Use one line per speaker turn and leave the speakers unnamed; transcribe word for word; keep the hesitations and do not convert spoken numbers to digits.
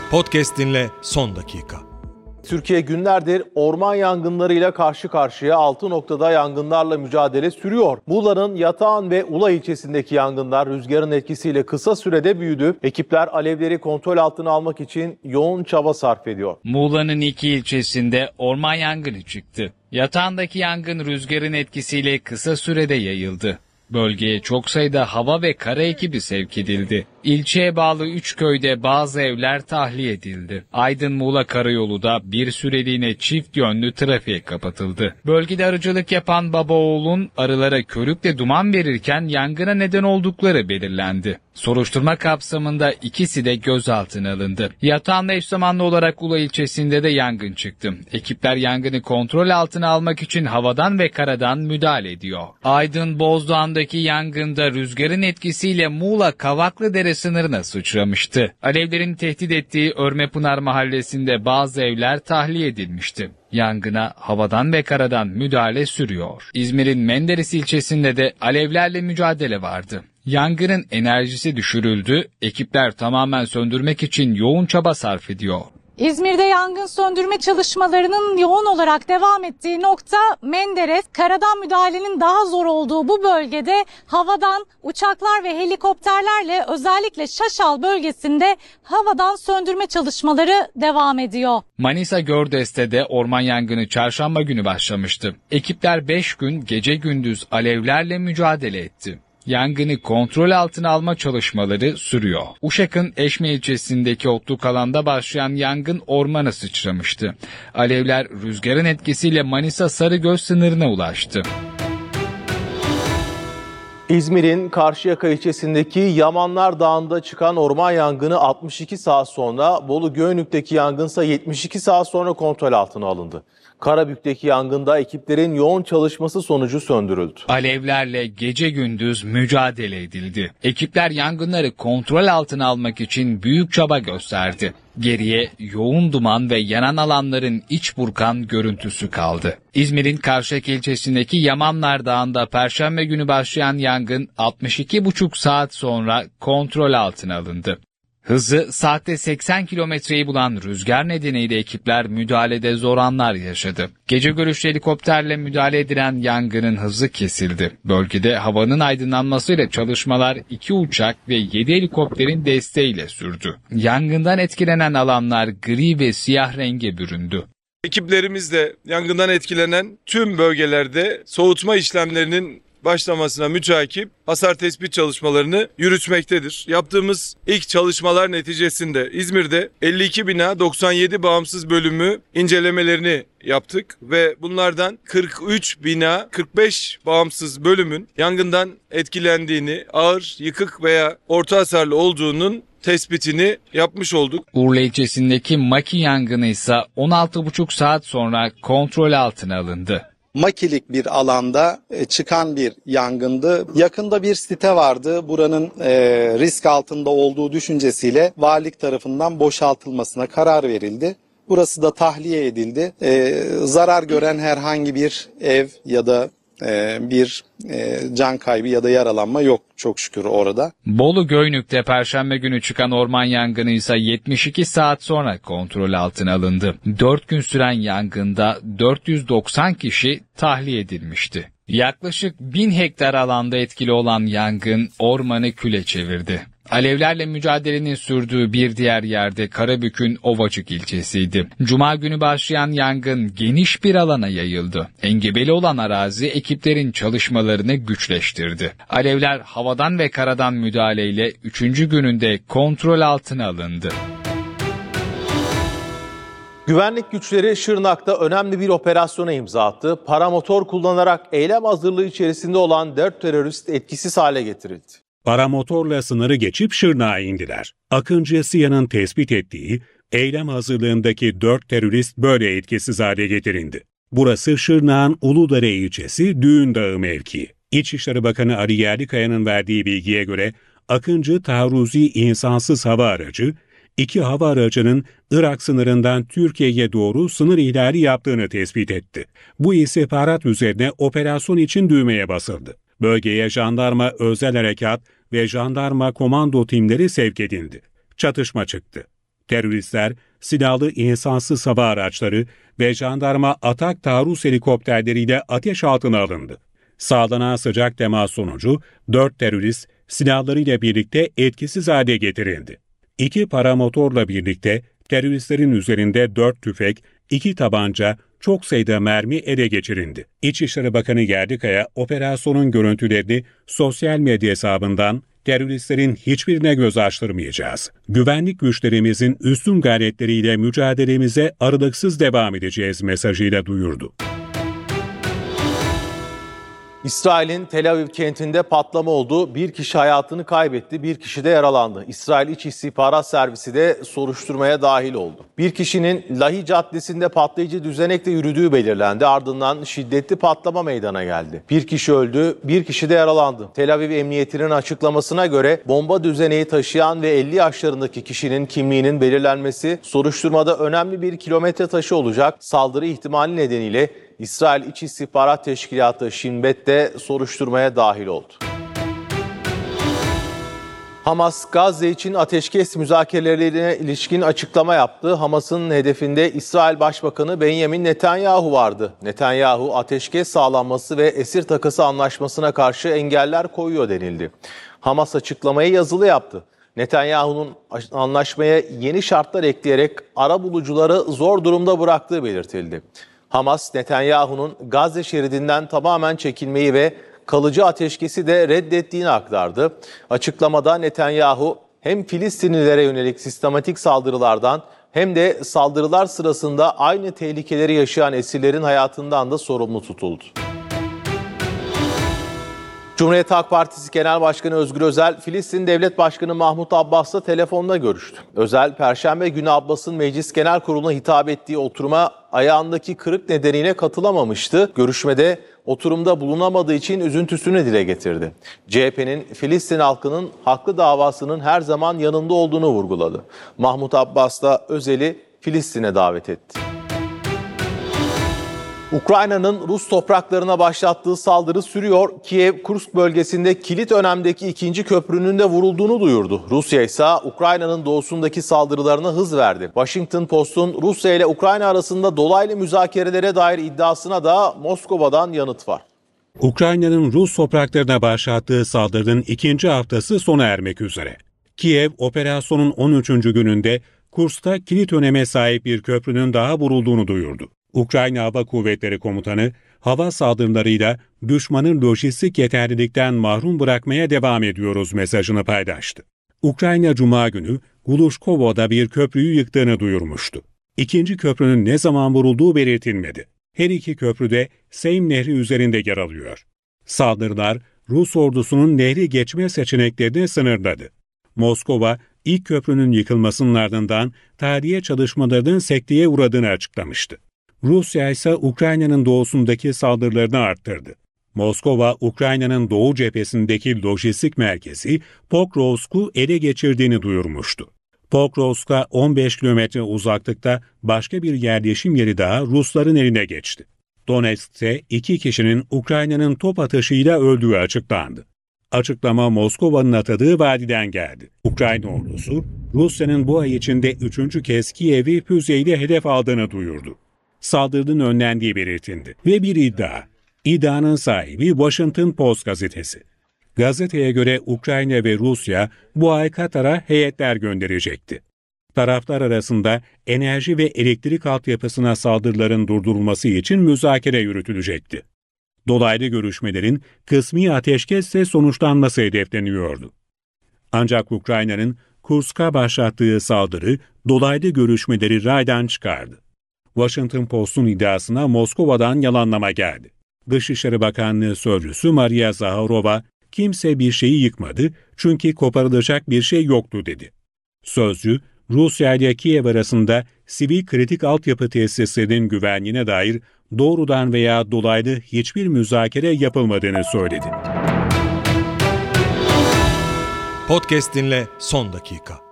Podcast dinle son dakika.
Türkiye günlerdir orman yangınlarıyla karşı karşıya. Altı noktada yangınlarla mücadele sürüyor. Muğla'nın Yatağan ve Ula ilçesindeki yangınlar rüzgarın etkisiyle kısa sürede büyüdü. Ekipler alevleri kontrol altına almak için yoğun çaba sarf ediyor.
Muğla'nın iki ilçesinde orman yangını çıktı. Yatağandaki yangın rüzgarın etkisiyle kısa sürede yayıldı. Bölgeye çok sayıda hava ve kara ekibi sevk edildi. İlçeye bağlı üç köyde bazı evler tahliye edildi. Aydın-Muğla Karayolu da bir süreliğine çift yönlü trafiğe kapatıldı. Bölgede arıcılık yapan baba oğlun arılara körükle duman verirken yangına neden oldukları belirlendi. Soruşturma kapsamında ikisi de gözaltına alındı. Yatağan'la eş zamanlı olarak Ula ilçesinde de yangın çıktı. Ekipler yangını kontrol altına almak için havadan ve karadan müdahale ediyor. Aydın-Bozdoğan'daki yangında rüzgarın etkisiyle Muğla Kavaklıdere sınırına sıçramıştı. Alevlerin tehdit ettiği Örmepınar mahallesinde bazı evler tahliye edilmişti. Yangına havadan ve karadan müdahale sürüyor. İzmir'in Menderes ilçesinde de alevlerle mücadele vardı. Yangının enerjisi düşürüldü, ekipler tamamen söndürmek için yoğun çaba sarf ediyor.
İzmir'de yangın söndürme çalışmalarının yoğun olarak devam ettiği nokta Menderes. Karadan müdahalenin daha zor olduğu bu bölgede havadan uçaklar ve helikopterlerle özellikle Şaşal bölgesinde havadan söndürme çalışmaları devam ediyor.
Manisa Gördes'te orman yangını çarşamba günü başlamıştı. Ekipler beş gün gece gündüz alevlerle mücadele etti. Yangını kontrol altına alma çalışmaları sürüyor. Uşak'ın Eşme ilçesindeki otluk alanda başlayan yangın ormana sıçramıştı. Alevler rüzgarın etkisiyle Manisa Sarıgöz sınırına ulaştı.
İzmir'in Karşıyaka ilçesindeki Yamanlar Dağı'nda çıkan orman yangını altmış iki saat sonra, Bolu Göynük'teki yangınsa yetmiş iki saat sonra kontrol altına alındı. Karabük'teki yangında ekiplerin yoğun çalışması sonucu söndürüldü.
Alevlerle gece gündüz mücadele edildi. Ekipler yangınları kontrol altına almak için büyük çaba gösterdi. Geriye yoğun duman ve yanan alanların iç burkan görüntüsü kaldı. İzmir'in Karşıyaka ilçesindeki Yamanlar Dağı'nda Perşembe günü başlayan yangın altmış iki buçuk saat sonra kontrol altına alındı. Hızı saatte seksen kilometreyi bulan rüzgar nedeniyle ekipler müdahalede zor anlar yaşadı. Gece görüşlü helikopterle müdahale edilen yangının hızı kesildi. Bölgede havanın aydınlanmasıyla çalışmalar iki uçak ve yedi helikopterin desteğiyle sürdü. Yangından etkilenen alanlar gri ve siyah renge büründü.
Ekiplerimiz de yangından etkilenen tüm bölgelerde soğutma işlemlerinin başlamasına müteakip hasar tespit çalışmalarını yürütmektedir. Yaptığımız ilk çalışmalar neticesinde İzmir'de elli iki bina doksan yedi bağımsız bölümü incelemelerini yaptık ve bunlardan kırk üç bina kırk beş bağımsız bölümün yangından etkilendiğini, ağır, yıkık veya orta hasarlı olduğunun tespitini yapmış olduk.
Urla ilçesindeki Maki yangını ise on altı buçuk saat sonra kontrol altına alındı.
Makilik bir alanda çıkan bir yangındı. Yakında bir site vardı. Buranın e, risk altında olduğu düşüncesiyle valilik tarafından boşaltılmasına karar verildi. Burası da tahliye edildi. E, zarar gören herhangi bir ev ya da e, bir e, can kaybı ya da yaralanma yok çok şükür orada.
Bolu Göynük'te Perşembe günü çıkan orman yangını ise yetmiş iki saat sonra kontrol altına alındı. dört gün süren yangında dört yüz doksan kişi tahliye edilmişti. Yaklaşık bin hektar alanda etkili olan yangın ormanı küle çevirdi. Alevlerle mücadelenin sürdüğü bir diğer yerde Karabük'ün Ovacık ilçesiydi. Cuma günü başlayan yangın geniş bir alana yayıldı. Engebeli olan arazi ekiplerin çalışmalarını güçleştirdi. Alevler havadan ve karadan müdahaleyle üçüncü gününde kontrol altına alındı.
Güvenlik güçleri Şırnak'ta önemli bir operasyona imza attı. Paramotor kullanarak eylem hazırlığı içerisinde olan dört terörist etkisiz hale getirildi.
Paramotorla sınırı geçip Şırnak'a indiler. Akıncı Siya'nın tespit ettiği eylem hazırlığındaki dört terörist böyle etkisiz hale getirildi. Burası Şırnak'ın Uludere ilçesi Düğündağı mevkii. İçişleri Bakanı Ali Yerlikaya'nın verdiği bilgiye göre Akıncı taarruzi insansız hava aracı, iki hava aracının Irak sınırından Türkiye'ye doğru sınır ihlali yaptığını tespit etti. Bu istihbarat üzerine operasyon için düğmeye basıldı. Bölgeye jandarma özel harekat ve jandarma komando timleri sevk edildi. Çatışma çıktı. Teröristler silahlı insansız hava araçları ve jandarma atak taarruz helikopterleriyle ateş altına alındı. Sağlanan sıcak temas sonucu dört terörist silahlarıyla birlikte etkisiz hale getirildi. İki paramotorla birlikte teröristlerin üzerinde dört tüfek, iki tabanca, çok sayıda mermi ele geçirildi. İçişleri Bakanı Yerlikaya operasyonun görüntülerini sosyal medya hesabından teröristlerin hiçbirine göz açtırmayacağız. Güvenlik güçlerimizin üstün gayretleriyle mücadelemize aralıksız devam edeceğiz mesajıyla duyurdu.
İsrail'in Tel Aviv kentinde patlama oldu. Bir kişi hayatını kaybetti, bir kişi de yaralandı. İsrail İç İstihbarat Servisi de soruşturmaya dahil oldu. Bir kişinin Lahi Caddesi'nde patlayıcı düzenekle yürüdüğü belirlendi. Ardından şiddetli patlama meydana geldi. Bir kişi öldü, bir kişi de yaralandı. Tel Aviv Emniyeti'nin açıklamasına göre bomba düzeneği taşıyan ve elli yaşlarındaki kişinin kimliğinin belirlenmesi soruşturmada önemli bir kilometre taşı olacak. Saldırı ihtimali nedeniyle İsrail İç İstihbarat Teşkilatı Shin Bet de soruşturmaya dahil oldu. Hamas, Gazze için ateşkes müzakerelerine ilişkin açıklama yaptı. Hamas'ın hedefinde İsrail Başbakanı Benjamin Netanyahu vardı. Netanyahu, ateşkes sağlanması ve esir takası anlaşmasına karşı engeller koyuyor denildi. Hamas açıklamayı yazılı yaptı. Netanyahu'nun anlaşmaya yeni şartlar ekleyerek arabulucuları zor durumda bıraktığı belirtildi. Hamas, Netanyahu'nun Gazze şeridinden tamamen çekilmeyi ve kalıcı ateşkesi de reddettiğini aktardı. Açıklamada Netanyahu hem Filistinlilere yönelik sistematik saldırılardan hem de saldırılar sırasında aynı tehlikeleri yaşayan esirlerin hayatından da sorumlu tutuldu. Cumhuriyet Halk Partisi Genel Başkanı Özgür Özel, Filistin Devlet Başkanı Mahmut Abbas'la telefonda görüştü. Özel, Perşembe günü Abbas'ın Meclis Genel Kurulu'na hitap ettiği oturuma ayağındaki kırık nedeniyle katılamamıştı. Görüşmede oturumda bulunamadığı için üzüntüsünü dile getirdi. C H P'nin Filistin halkının haklı davasının her zaman yanında olduğunu vurguladı. Mahmut Abbas da Özel'i Filistin'e davet etti. Ukrayna'nın Rus topraklarına başlattığı saldırı sürüyor. Kiev, Kursk bölgesinde kilit önemdeki ikinci köprünün de vurulduğunu duyurdu. Rusya ise Ukrayna'nın doğusundaki saldırılarına hız verdi. Washington Post'un Rusya ile Ukrayna arasında dolaylı müzakerelere dair iddiasına da Moskova'dan yanıt var.
Ukrayna'nın Rus topraklarına başlattığı saldırının ikinci haftası sona ermek üzere. Kiev, operasyonun on üçüncü gününde Kursk'ta kilit öneme sahip bir köprünün daha vurulduğunu duyurdu. Ukrayna Hava Kuvvetleri Komutanı, hava saldırılarıyla düşmanın lojistik yeterlilikten mahrum bırakmaya devam ediyoruz mesajını paylaştı. Ukrayna Cuma günü Glushkova'da bir köprüyü yıktığını duyurmuştu. İkinci köprünün ne zaman vurulduğu belirtilmedi. Her iki köprü de Seym Nehri üzerinde yer alıyor. Saldırılar Rus ordusunun nehri geçme seçeneklerini sınırladı. Moskova, ilk köprünün yıkılmasının ardından tahliye çalışmalarının sekteye uğradığını açıklamıştı. Rusya ise Ukrayna'nın doğusundaki saldırılarını arttırdı. Moskova, Ukrayna'nın doğu cephesindeki lojistik merkezi Pokrovsk'u ele geçirdiğini duyurmuştu. Pokrovsk'a on beş kilometre uzaklıkta başka bir yerleşim yeri daha Rusların eline geçti. Donetsk'te iki kişinin Ukrayna'nın top atışıyla öldüğü açıklandı. Açıklama Moskova'nın atadığı vadiden geldi. Ukrayna ordusu, Rusya'nın bu ay içinde üçüncü kez Kiev'i füzeyle hedef aldığını duyurdu. Saldırının önlendiği belirtildi. Ve bir iddia. İddianın sahibi Washington Post gazetesi. Gazeteye göre Ukrayna ve Rusya bu ay Katar'a heyetler gönderecekti. Taraflar arasında enerji ve elektrik altyapısına saldırıların durdurulması için müzakere yürütülecekti. Dolaylı görüşmelerin kısmi ateşkesle sonuçlanması hedefleniyordu. Ancak Ukrayna'nın Kursk'a başlattığı saldırı dolaylı görüşmeleri raydan çıkardı. Washington Post'un iddiasına Moskova'dan yalanlama geldi. Dışişleri Bakanlığı Sözcüsü Maria Zaharova, kimse bir şeyi yıkmadı çünkü koparılacak bir şey yoktu dedi. Sözcü, Rusya ile Kiev arasında sivil kritik altyapı tesislerinin güvenliğine dair doğrudan veya dolaylı hiçbir müzakere yapılmadığını söyledi.
Podcast dinle son dakika.